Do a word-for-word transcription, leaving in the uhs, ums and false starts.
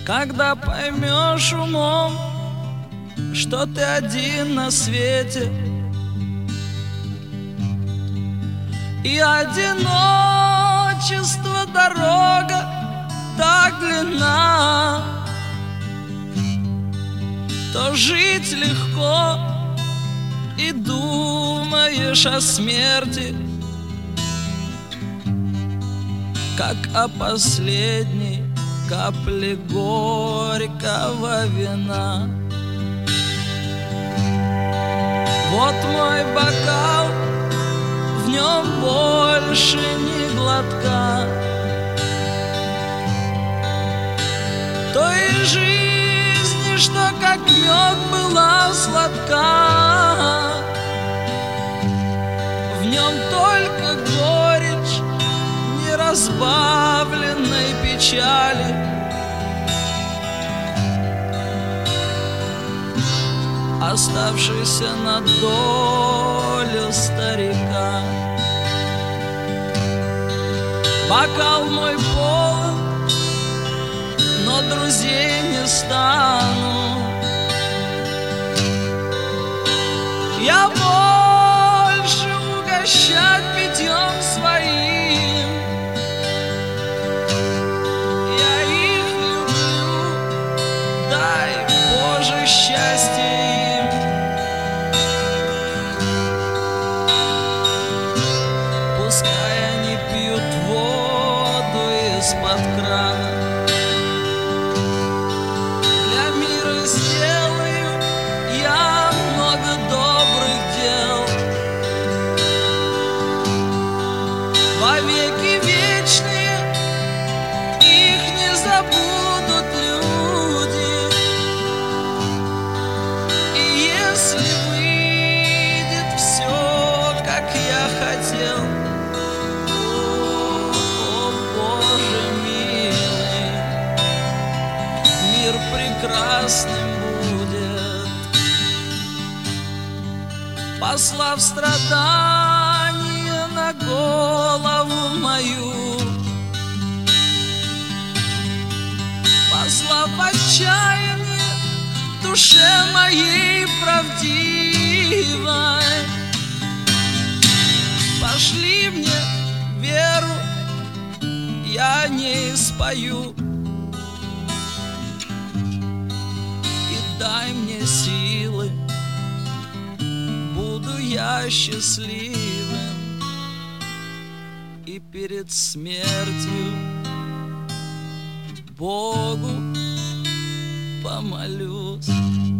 Когда поймешь умом, что ты один на свете, и одиночество дорога так длинна, то жить легко, и думаешь о смерти, как о последней капле горького вина. Вот мой бокал, в нем больше ни глотка той жизни, что как мед была сладка. В нем только горечь неразбавленной печали, оставшийся на долю старика. Бокал мой полон, но друзей не стану. Я больше угощать питьем своим. Я их люблю, дай Боже счастье им. Пускай они пьют воду из-под крана. Для мира сделаю я много добрых дел. Вовеки вечные их не забудут люди. И если выйдет все, как я хотел, о, о Боже милый, мир прекрасным будет, послав страдания на голову мою, послав отчаяние душе моей правдивой. Пошли мне веру, я не спою, и дай мне силы, буду я счастливым, и перед смертью Богу помолюсь.